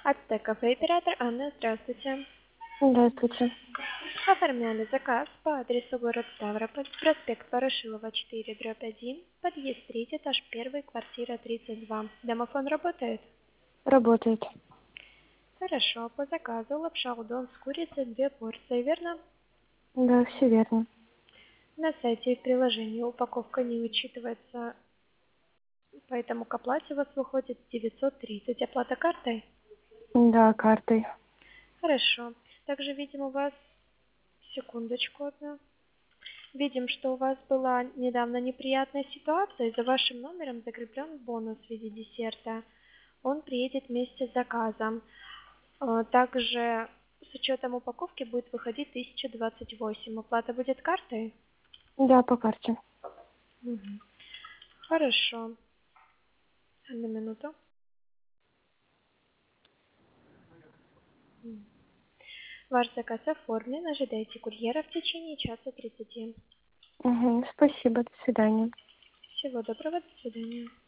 Ацтек кафе оператор Анна, здравствуйте. Здравствуйте. Оформляли заказ по адресу город Ставрополь, проспект Ворошилова, 4/1, подъезд 3, этаж 1, квартира 32. Домофон работает? Работает. Хорошо, по заказу лапша удон с курицей 2 порции, верно? Да, все верно. На сайте и в приложении упаковка не учитывается, поэтому к оплате у вас выходит 930. Оплата картой? Да, картой. Хорошо. Также видим у вас, секундочку одну. Видим, что у вас была недавно неприятная ситуация. За вашим номером закреплен бонус в виде десерта. Он приедет вместе с заказом. Также с учетом упаковки будет выходить 1028. Оплата будет картой? Да, по карте. Мгм. Хорошо. Одну минуту. Ваш заказ оформлен. Ожидайте курьера в течение часа 30. Угу, спасибо, до свидания. Всего доброго, до свидания.